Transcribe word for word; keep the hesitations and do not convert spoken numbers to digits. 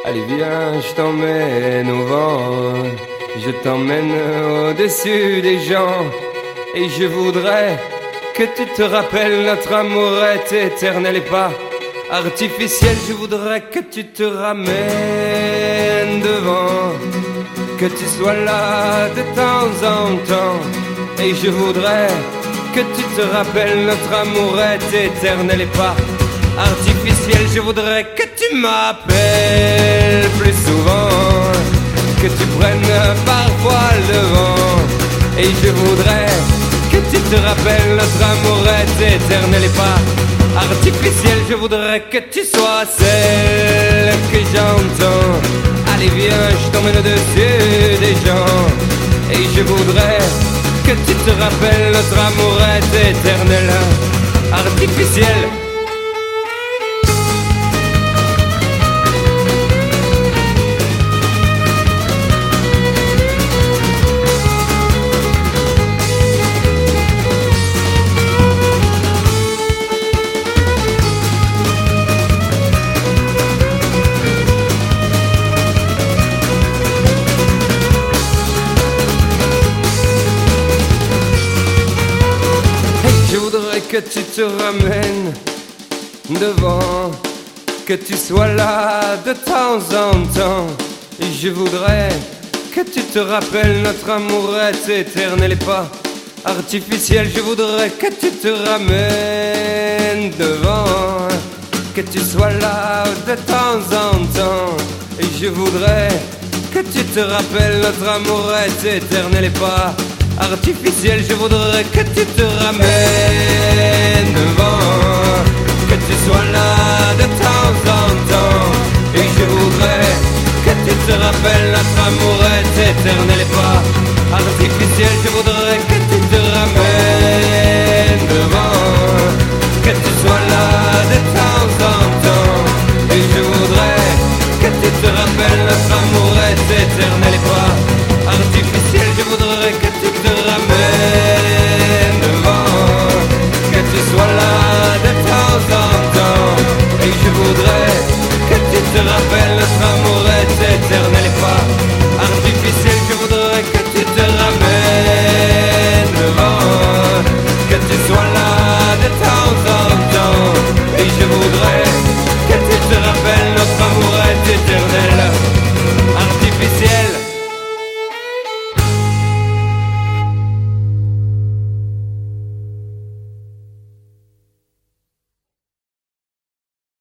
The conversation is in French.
Allez viens, je t'emmène au vent, je t'emmène au-dessus des gens. Et je voudrais que tu te rappelles, notre amour est éternel et pas artificiel. Je voudrais que tu te ramènes devant, que tu sois là de temps en temps. Et je voudrais que tu te rappelles, notre amour est éternel et pas artificiel. Je voudrais que tu m'appelles plus souvent, que tu prennes parfois le vent. Et je voudrais que tu te rappelles, notre amour est éternel et pas artificiel. Je voudrais que tu sois celle que j'entends. Allez viens, je t'emmène au-dessus des gens. Et je voudrais que tu te rappelles, notre amour est éternel, artificiel. Que tu te ramènes devant, que tu sois là de temps en temps. Et je voudrais que tu te rappelles, notre amour est éternel et pas artificiel. Je voudrais que tu te ramènes devant, que tu sois là de temps en temps. Et je voudrais que tu te rappelles, notre amour est éternel et pas artificiel. Je voudrais que tu te ramènes